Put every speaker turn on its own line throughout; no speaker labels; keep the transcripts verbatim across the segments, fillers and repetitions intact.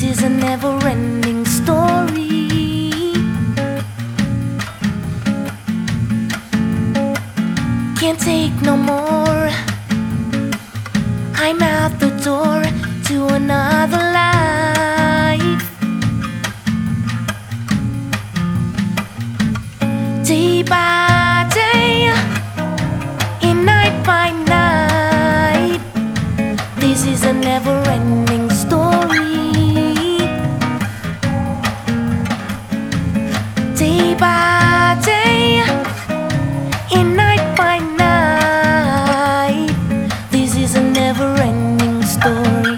This is a never-ending story. Can't take no more. I'm out the door to another life. Day by day and night by night, this is a never-ending story. Day by day and night by night, this is a never-ending story.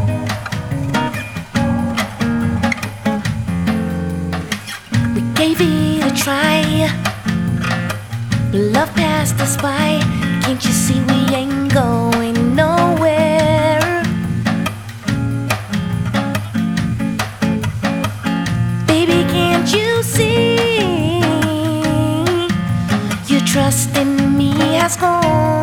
We gave it a try, but love passed us by. Can't you see we ain't going nowhere? Baby, can't you see your trust in me has gone?